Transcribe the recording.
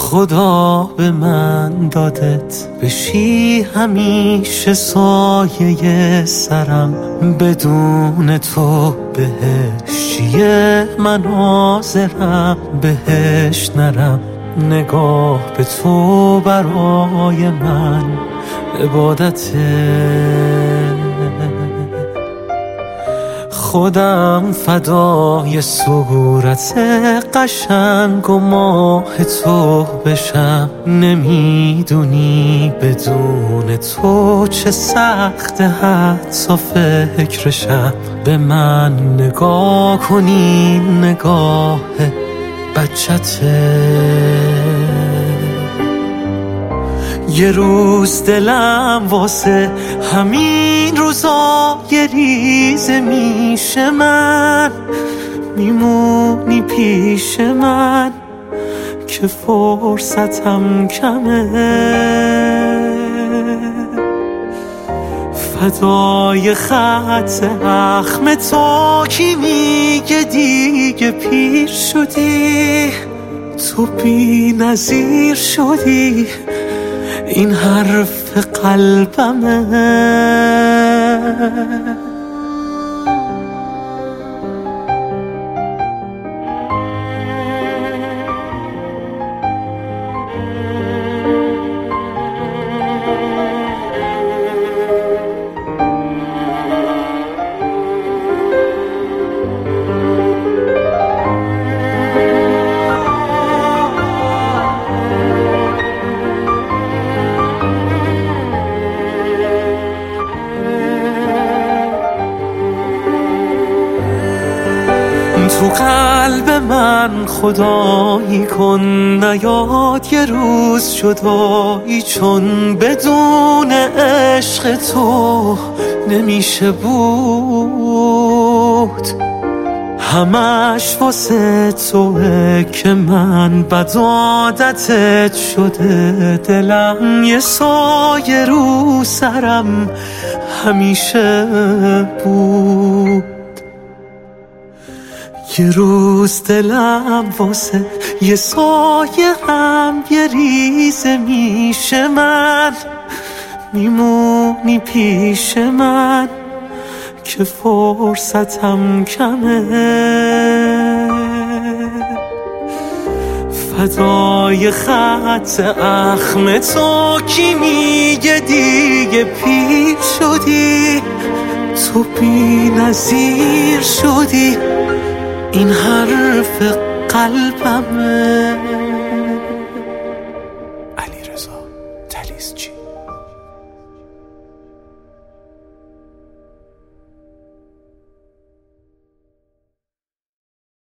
خدا به من دادت بشی همیشه سایه سرم، بدون تو بهشیه مناظرم بهش نرم. نگاه به تو برای من عبادته، خودم فدای صورت قشنگ و ماه تو بشم. نمیدونی بدون تو چه سخت حتی فکرشم. به من نگاه کنی نگاه بچته، یه روز دلم واسه همین روزا یه ریزه میشه. من میمونی پیش من که فرصتم کمه، فدای خط اخم تو کی میگه دیگه پیر شدی. تو بی نظیر شدی، این حرف قلبمه. تو قلب من خدایی کن، نیاد یه روز جدایی، چون بدون عشق تو نمیشه بود. همش واسه توه که من بد عادتت شده، دلم یه سایه رو سرم همیشه بود. یه روز دلم واسه یه سایه هم یه ریزه میشه. من میمونی پیش من که فرصتم کمه، فدای خط اخم تو کی میگه دیگه پیر شدی. تو بی نظیر شدی، این حرف قلبمه.